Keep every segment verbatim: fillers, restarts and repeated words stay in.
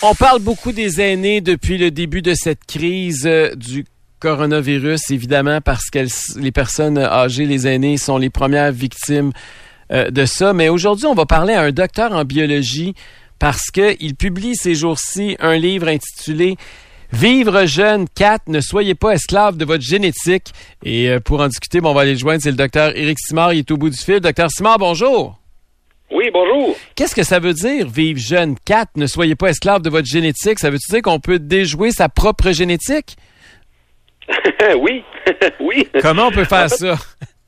On parle beaucoup des aînés depuis le début de cette crise euh, du coronavirus, évidemment, parce que les personnes âgées, les aînés, sont les premières victimes euh, de ça. Mais aujourd'hui, on va parler à un docteur en biologie parce qu'il publie ces jours-ci un livre intitulé « Vivre jeune, quatre, ne soyez pas esclave de votre génétique ». Et euh, pour en discuter, bon, on va aller le joindre, c'est le docteur Éric Simard, il est au bout du fil. Docteur Simard, bonjour. Oui, bonjour. Qu'est-ce que ça veut dire, vivre jeune, quatre, ne soyez pas esclave de votre génétique? Ça veut-tu dire qu'on peut déjouer sa propre génétique? oui, oui. Comment on peut faire en fait, ça?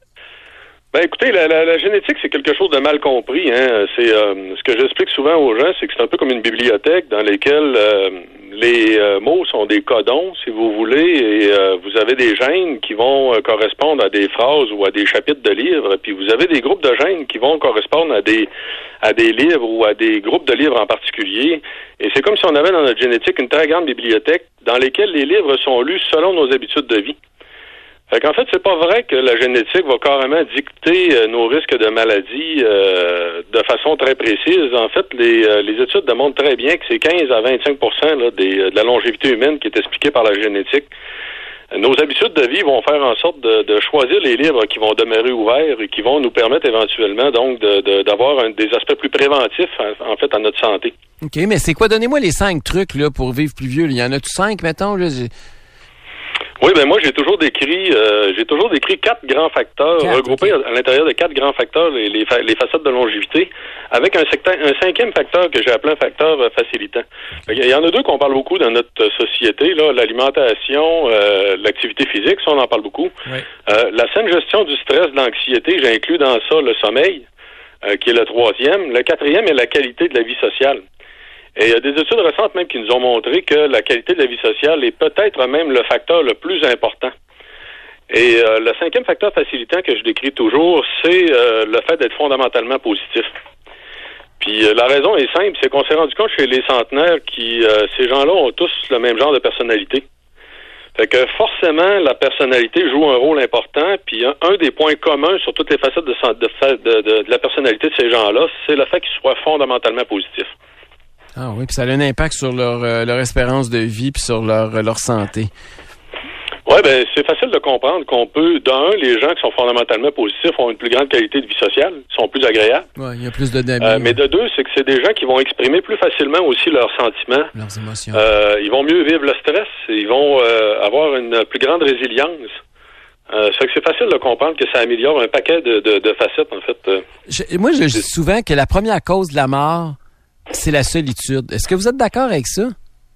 Ben écoutez, la, la, la génétique, c'est quelque chose de mal compris. Hein. C'est euh, ce que j'explique souvent aux gens, c'est que c'est un peu comme une bibliothèque dans laquelle euh, les euh, mots sont des codons, si vous voulez, et euh, vous avez des gènes qui vont euh, correspondre à des phrases ou à des chapitres de livres, puis vous avez des groupes de gènes qui vont correspondre à des à des livres ou à des groupes de livres en particulier. Et c'est comme si on avait dans notre génétique une très grande bibliothèque dans laquelle les livres sont lus selon nos habitudes de vie. Fait qu'en fait, c'est pas vrai que la génétique va carrément dicter euh, nos risques de maladie euh, de façon très précise. En fait, les, euh, les études démontrent très bien que c'est quinze à vingt-cinq pour cent là, des, de la longévité humaine qui est expliquée par la génétique. Nos habitudes de vie vont faire en sorte de, de choisir les livres qui vont demeurer ouverts et qui vont nous permettre éventuellement donc de, de, d'avoir un, des aspects plus préventifs en, en fait à notre santé. OK, mais c'est quoi? Donnez-moi les cinq trucs là pour vivre plus vieux. Il y en a-tu cinq, mettons? Là, j'ai... Oui, ben moi j'ai toujours décrit euh, j'ai toujours décrit quatre grands facteurs quatre, regroupés okay. à, à l'intérieur de quatre grands facteurs, les, les, fa- les facettes de longévité, avec un, secteur, un cinquième facteur que j'ai appelé un facteur euh, facilitant. Il y en a deux qu'on parle beaucoup dans notre société, là, l'alimentation, euh, l'activité physique, ça on en parle beaucoup. Oui. Euh, la saine gestion du stress, de l'anxiété, j'inclus dans ça le sommeil, euh, qui est le troisième. Le quatrième est la qualité de la vie sociale. Et il y a des études récentes même qui nous ont montré que la qualité de la vie sociale est peut-être même le facteur le plus important. Et euh, le cinquième facteur facilitant que je décris toujours, c'est euh, le fait d'être fondamentalement positif. Puis euh, la raison est simple, c'est qu'on s'est rendu compte chez les centenaires qui euh, ces gens-là ont tous le même genre de personnalité. Fait que forcément, la personnalité joue un rôle important, puis un, un des points communs sur toutes les facettes de, de, de, de, de la personnalité de ces gens-là, c'est le fait qu'ils soient fondamentalement positifs. Ah oui, puis ça a un impact sur leur, euh, leur espérance de vie puis sur leur, leur santé. Oui, ben c'est facile de comprendre qu'on peut, d'un, les gens qui sont fondamentalement positifs ont une plus grande qualité de vie sociale, sont plus agréables. Oui, il y a plus de d'amis. Euh, mais de deux, c'est que c'est des gens qui vont exprimer plus facilement aussi leurs sentiments. Leurs émotions. Euh, ils vont mieux vivre le stress, ils vont euh, avoir une plus grande résilience. Euh, ça fait que c'est facile de comprendre que ça améliore un paquet de, de, de facettes, en fait. Euh, je, moi, je dis souvent que la première cause de la mort, c'est la solitude. Est-ce que vous êtes d'accord avec ça?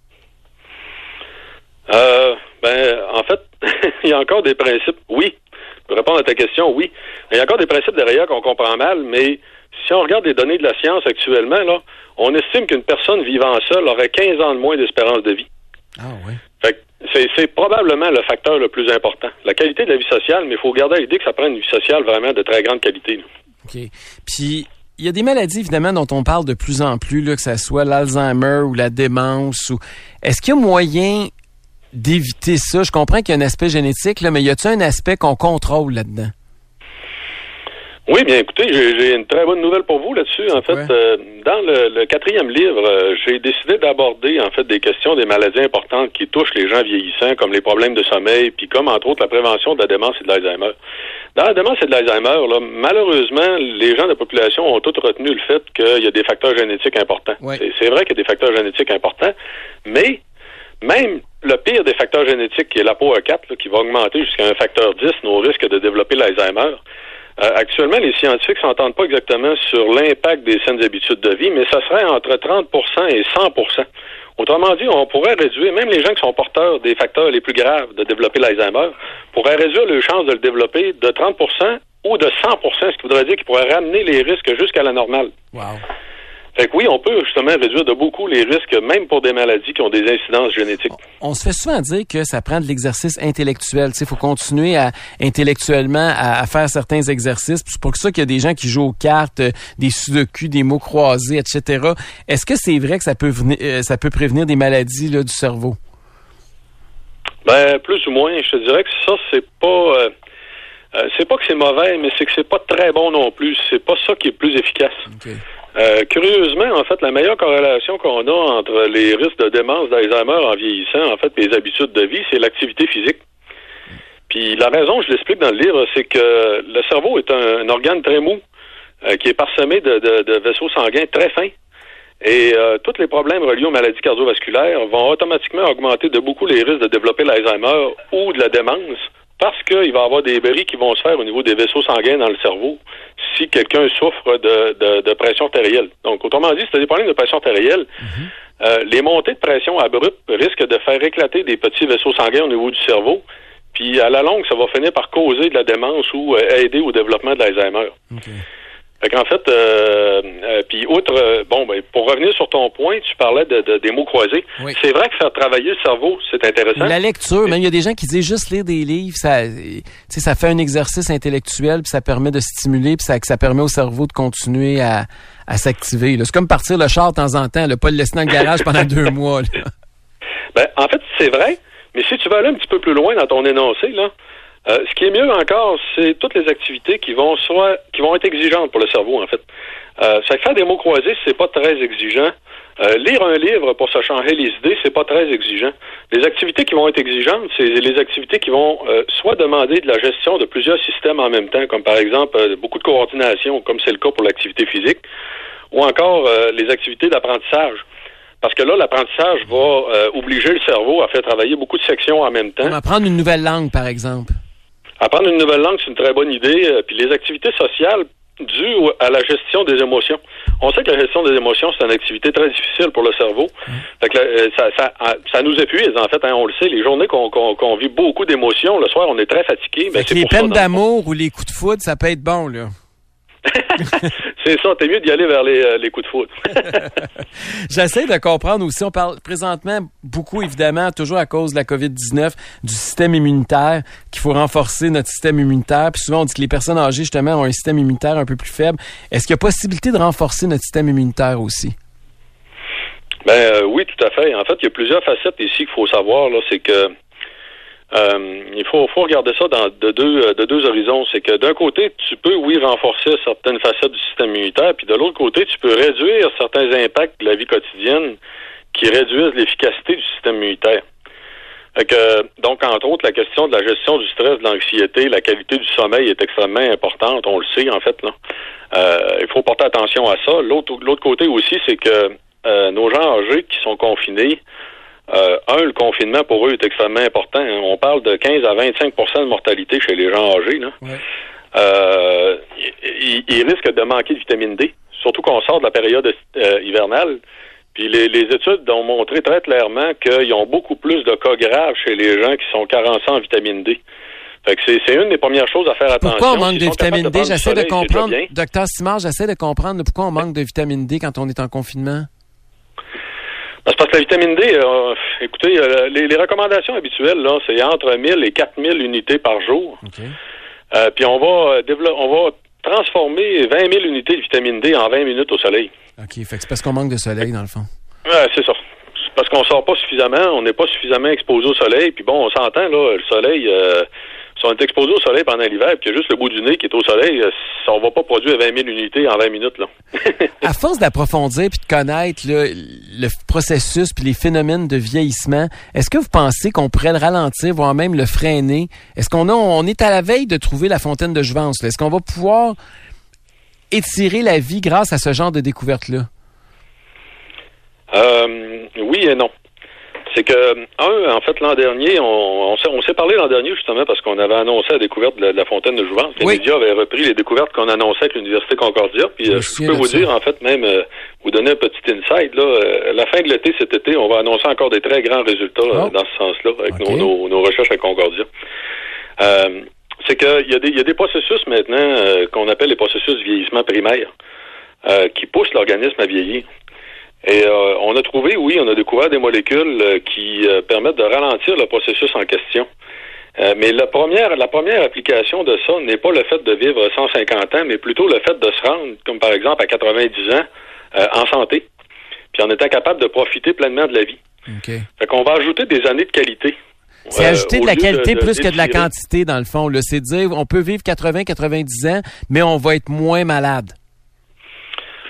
Euh, ben, en fait, il y a encore des principes. Oui. Pour répondre à ta question, oui. Il y a encore des principes derrière qu'on comprend mal, mais si on regarde les données de la science actuellement, là, on estime qu'une personne vivant seule aurait quinze ans de moins d'espérance de vie. Ah oui. Fait que c'est, c'est probablement le facteur le plus important. La qualité de la vie sociale, mais il faut garder à l'idée que ça prend une vie sociale vraiment de très grande qualité. Là. OK. Puis, il y a des maladies, évidemment, dont on parle de plus en plus, là, que ce soit l'Alzheimer ou la démence. Ou... Est-ce qu'il y a moyen d'éviter ça? Je comprends qu'il y a un aspect génétique, là, mais y a-t-il un aspect qu'on contrôle là-dedans? Oui, bien écoutez, j'ai, j'ai une très bonne nouvelle pour vous là-dessus. En fait, ouais. euh, dans le, le quatrième livre, euh, j'ai décidé d'aborder en fait des questions des maladies importantes qui touchent les gens vieillissants, comme les problèmes de sommeil, puis comme entre autres la prévention de la démence et de l'Alzheimer. Dans la démence et de l'Alzheimer, là, malheureusement, les gens de la population ont tous retenu le fait qu'il y a des facteurs génétiques importants. Ouais. C'est, c'est vrai qu'il y a des facteurs génétiques importants, mais même le pire des facteurs génétiques, qui est l'A P O E quatre, là, qui va augmenter jusqu'à un facteur dix nos risques de développer l'Alzheimer, euh, actuellement, les scientifiques s'entendent pas exactement sur l'impact des saines habitudes de vie, mais ça serait entre trente pour cent et cent pour cent. Autrement dit, on pourrait réduire, même les gens qui sont porteurs des facteurs les plus graves de développer l'Alzheimer, pourraient réduire leurs chances de le développer de trente pour cent ou de cent pour cent, ce qui voudrait dire qu'ils pourraient ramener les risques jusqu'à la normale. Wow. Fait que oui, on peut justement réduire de beaucoup les risques, même pour des maladies qui ont des incidences génétiques. On, on se fait souvent dire que ça prend de l'exercice intellectuel. Il faut continuer à intellectuellement à, à faire certains exercices. C'est pour ça qu'il y a des gens qui jouent aux cartes, euh, des sudoku, des mots croisés, et cetera. Est-ce que c'est vrai que ça peut venir, euh, ça peut prévenir des maladies là, du cerveau? Ben, plus ou moins. Je te dirais que ça, c'est pas... Euh, euh, c'est pas que c'est mauvais, mais c'est que c'est pas très bon non plus. C'est pas ça qui est plus efficace. Okay. Euh, curieusement, en fait, la meilleure corrélation qu'on a entre les risques de démence d'Alzheimer en vieillissant, en fait, et les habitudes de vie, c'est l'activité physique. Puis la raison, je l'explique dans le livre, c'est que le cerveau est un, un organe très mou, euh, qui est parsemé de, de, de vaisseaux sanguins très fins. Et euh, tous les problèmes reliés aux maladies cardiovasculaires vont automatiquement augmenter de beaucoup les risques de développer l'Alzheimer ou de la démence, parce qu'il va y avoir des bris qui vont se faire au niveau des vaisseaux sanguins dans le cerveau si quelqu'un souffre de, de, de pression artérielle. Donc, autrement dit, si tu as des problèmes de pression artérielle, mm-hmm. euh, les montées de pression abruptes risquent de faire éclater des petits vaisseaux sanguins au niveau du cerveau, puis à la longue, ça va finir par causer de la démence ou euh, aider au développement de l'Alzheimer. Okay. Fait qu'en fait, euh, euh, puis outre, euh, bon, ben, pour revenir sur ton point, tu parlais de, de des mots croisés. Oui. C'est vrai que faire travailler le cerveau, c'est intéressant. La lecture, même il y a des gens qui disent juste lire des livres, ça, tu sais, ça fait un exercice intellectuel, puis ça permet de stimuler, puis ça, ça permet au cerveau de continuer à, à s'activer. Là. C'est comme partir le char de temps en temps, là, pas le laisser dans le garage pendant deux mois. Là. Ben, en fait, c'est vrai, mais si tu vas aller un petit peu plus loin dans ton énoncé, là. Euh, ce qui est mieux encore, c'est toutes les activités qui vont soit qui vont être exigeantes pour le cerveau, en fait. Euh, ça fait faire des mots croisés, c'est pas très exigeant. Euh, lire un livre pour se changer les idées, c'est pas très exigeant. Les activités qui vont être exigeantes, c'est les activités qui vont euh, soit demander de la gestion de plusieurs systèmes en même temps, comme par exemple euh, beaucoup de coordination, comme c'est le cas pour l'activité physique, ou encore euh, les activités d'apprentissage. Parce que là, l'apprentissage va euh, obliger le cerveau à faire travailler beaucoup de sections en même temps. Comme apprendre une nouvelle langue, par exemple. Apprendre une nouvelle langue, c'est une très bonne idée. Euh, puis les activités sociales dues à la gestion des émotions. On sait que la gestion des émotions, c'est une activité très difficile pour le cerveau. Mmh. Fait que euh, ça, ça, ça nous épuise, en fait. Hein, on le sait, les journées qu'on, qu'on, qu'on vit beaucoup d'émotions, le soir, on est très fatigué. Ben, c'est les peines d'amour ou les coups de foudre, ça peut être bon, là. C'est ça, t'es mieux d'y aller vers les, euh, les coups de foudre. J'essaie de comprendre aussi, on parle présentement beaucoup, évidemment, toujours à cause de la covid dix-neuf, du système immunitaire, qu'il faut renforcer notre système immunitaire. Puis souvent, on dit que les personnes âgées, justement, ont un système immunitaire un peu plus faible. Est-ce qu'il y a possibilité de renforcer notre système immunitaire aussi? Ben euh, oui, tout à fait. En fait, il y a plusieurs facettes ici qu'il faut savoir, là, c'est que Euh, il faut, faut regarder ça dans, de, deux, de deux horizons. C'est que d'un côté, tu peux, oui, renforcer certaines facettes du système immunitaire, puis de l'autre côté, tu peux réduire certains impacts de la vie quotidienne qui réduisent l'efficacité du système immunitaire. Fait que, donc, entre autres, la question de la gestion du stress, de l'anxiété, la qualité du sommeil est extrêmement importante, on le sait, en fait, là. Euh, il faut porter attention à ça. L'autre, l'autre côté aussi, c'est que euh, nos gens âgés qui sont confinés, Euh, un, le confinement pour eux est extrêmement important. Hein. On parle de quinze à vingt-cinq pour cent de mortalité chez les gens âgés. Là. Ouais. Euh, ils, ils risquent de manquer de vitamine D, surtout qu'on sort de la période euh, hivernale. Puis les, les études ont montré très clairement qu'ils ont beaucoup plus de cas graves chez les gens qui sont carencés en vitamine D. Fait que c'est, c'est une des premières choses à faire attention. Pourquoi on manque de vitamine D? J'essaie de comprendre, docteur Simard, j'essaie de comprendre pourquoi on manque de vitamine D quand on est en confinement. C'est parce que la vitamine D, euh, écoutez, euh, les, les recommandations habituelles, là, c'est entre mille et quatre mille unités par jour. Okay. Euh, puis on va développer, on va transformer vingt mille unités de vitamine D en vingt minutes au soleil. OK, fait que c'est parce qu'on manque de soleil, dans le fond. Ouais, c'est ça. C'est parce qu'on sort pas suffisamment, on n'est pas suffisamment exposé au soleil. Puis bon, on s'entend, là, le soleil... Euh, si on est exposé au soleil pendant l'hiver, puis qu'il y a juste le bout du nez qui est au soleil, on va pas produire vingt mille unités en vingt minutes. Là. À force d'approfondir puis de connaître là, le processus puis les phénomènes de vieillissement, est-ce que vous pensez qu'on pourrait le ralentir, voire même le freiner? Est-ce qu'on a, on est à la veille de trouver la fontaine de jouvence? Là? Est-ce qu'on va pouvoir étirer la vie grâce à ce genre de découverte-là? Euh, oui et non. C'est que, un, en fait, l'an dernier, on, on, s'est, on s'est parlé l'an dernier, justement, parce qu'on avait annoncé la découverte de la, de la fontaine de jouvence. Les oui. médias avaient repris les découvertes qu'on annonçait avec l'Université Concordia. Puis, euh, je peux vous ça. dire, en fait, même, euh, vous donner un petit insight, là, euh, la fin de l'été, cet été, on va annoncer encore des très grands résultats oh. euh, dans ce sens-là, avec okay. nos, nos, nos recherches à Concordia. Euh, c'est qu'il y a des, il y a des processus maintenant euh, qu'on appelle les processus de vieillissement primaire, euh, qui poussent l'organisme à vieillir. Et euh, on a trouvé, oui, on a découvert des molécules euh, qui euh, permettent de ralentir le processus en question. Euh, mais la première, la première application de ça n'est pas le fait de vivre cent cinquante ans, mais plutôt le fait de se rendre, comme par exemple à quatre-vingt-dix ans, euh, en santé, puis en étant capable de profiter pleinement de la vie. Okay. Fait qu'on va ajouter des années de qualité. C'est euh, ajouter de la qualité de, de plus que de la quantité, dans le fond. Là. C'est dire, on peut vivre quatre-vingts à quatre-vingt-dix ans, mais on va être moins malade.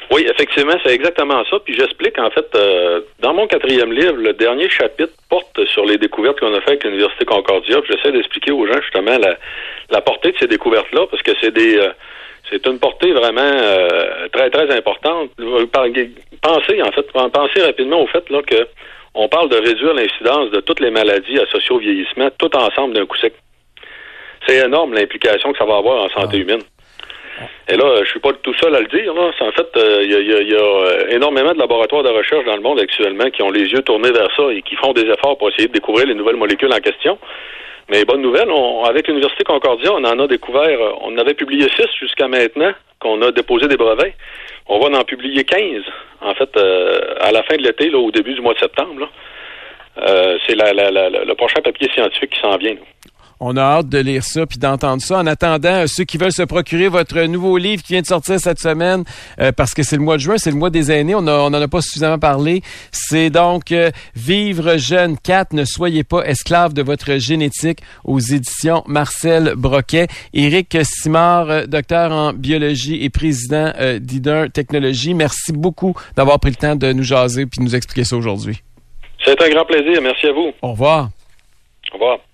Oui, effectivement, c'est exactement ça. Puis j'explique, en fait, euh, dans mon quatrième livre, le dernier chapitre porte sur les découvertes qu'on a faites avec l'Université Concordia. Puis j'essaie d'expliquer aux gens, justement, la, la portée de ces découvertes-là, parce que c'est des... Euh, c'est une portée vraiment euh, très, très importante. Pensez, en fait, pensez rapidement au fait là que on parle de réduire l'incidence de toutes les maladies associées au vieillissement, tout ensemble d'un coup sec. C'est énorme l'implication que ça va avoir en santé ah. humaine. Et là, je suis pas tout seul à le dire. Là. En fait, il euh, y, y, y a énormément de laboratoires de recherche dans le monde actuellement qui ont les yeux tournés vers ça et qui font des efforts pour essayer de découvrir les nouvelles molécules en question. Mais bonne nouvelle, on, avec l'Université Concordia, on en a découvert, on en avait publié six jusqu'à maintenant, qu'on a déposé des brevets. On va en publier quinze, en fait, euh, à la fin de l'été, là, au début du mois de septembre. Là. Euh, c'est la, la, la, le prochain papier scientifique qui s'en vient. Là. On a hâte de lire ça puis d'entendre ça. En attendant, ceux qui veulent se procurer votre nouveau livre qui vient de sortir cette semaine, euh, parce que c'est le mois de juin, c'est le mois des aînés, on n'en a pas suffisamment parlé. C'est donc euh, Vivre jeune quatre, ne soyez pas esclave de votre génétique aux éditions Marcel Broquet. Éric Simard, euh, docteur en biologie et président euh, d'I D E R Technologies, merci beaucoup d'avoir pris le temps de nous jaser puis de nous expliquer ça aujourd'hui. C'est un grand plaisir. Merci à vous. Au revoir. Au revoir.